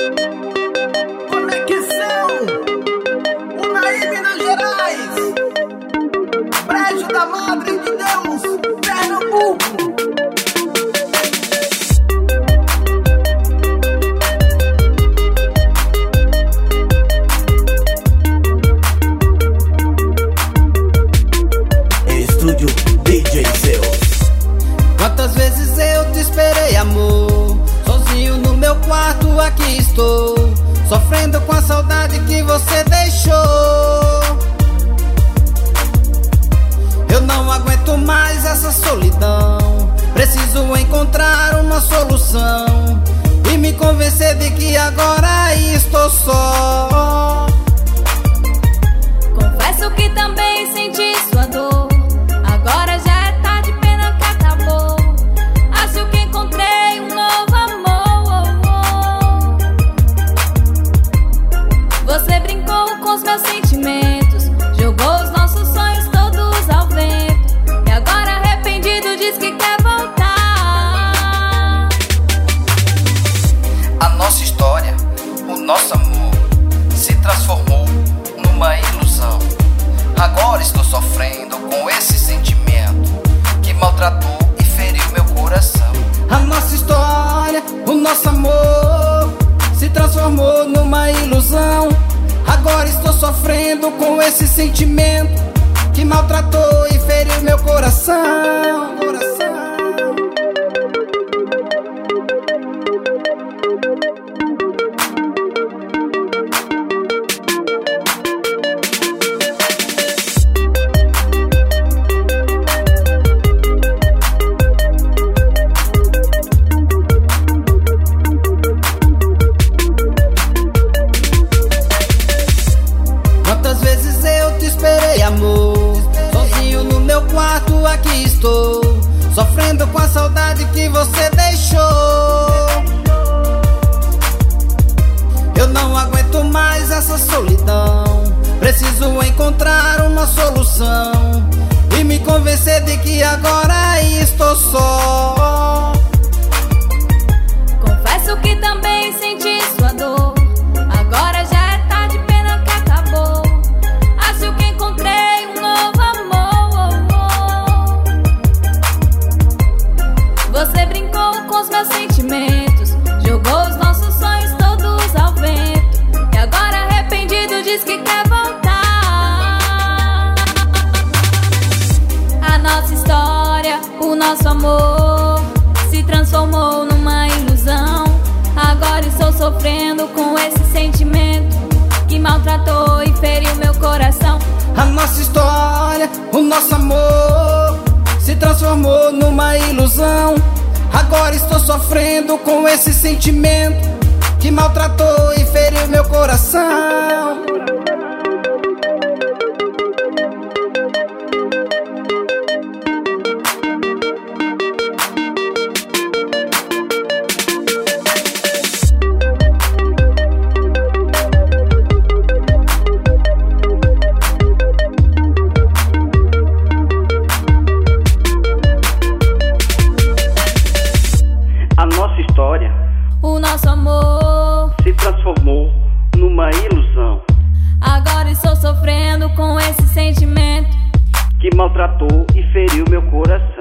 Conexão Unai, Minas Gerais, Brejo da Madre de Deus, Pernambuco. Estúdio DJ Zeus. Quantas vezes eu te esperei, amor, sozinho no meu quarto, aqui estou, sofrendo com a saudade que você deixou. Eu não aguento mais essa solidão, preciso encontrar uma solução e me convencer de que agora estou só. Confesso que também senti sua dor, agora já é tarde, pena que acabou. Acho que encontrei um novo amor. Você brincou com os meus sentimentos, jogou os nossos sonhos todos ao vento, e agora arrependido diz que quer voltar. A nossa história, o nosso amor, se transformou numa ilusão. Agora estou sofrendo com esse sentimento que maltratou e feriu meu coração. A nossa história, o nosso amor, se transformou numa ilusão. Agora estou sofrendo com esse sentimento que maltratou e feriu meu coração. Quantas vezes eu te esperei, amor, sozinho no meu quarto, aqui estou, sofrendo com a saudade que você deixou. Eu não aguento mais essa solidão, preciso encontrar uma solução e me convencer de que agora estou só. Confesso que também senti sua dor, agora já é tarde, pena que acabou. Acho que encontrei um novo amor. Você brincou com os meus sentimentos, jogou os nossos sonhos todos ao vento, e agora arrependido diz que quer voltar. A nossa história, o nosso amor, se transformou numa ilusão. Agora estou sofrendo com esse sentimento que maltratou e feriu meu coração. A nossa história, o nosso amor, se transformou numa ilusão. Agora estou sofrendo com esse sentimento que maltratou e feriu meu coração. A nossa história O nosso amor, se transformou numa ilusão agora estou sofrendo com esse sentimento que maltratou e feriu meu coração.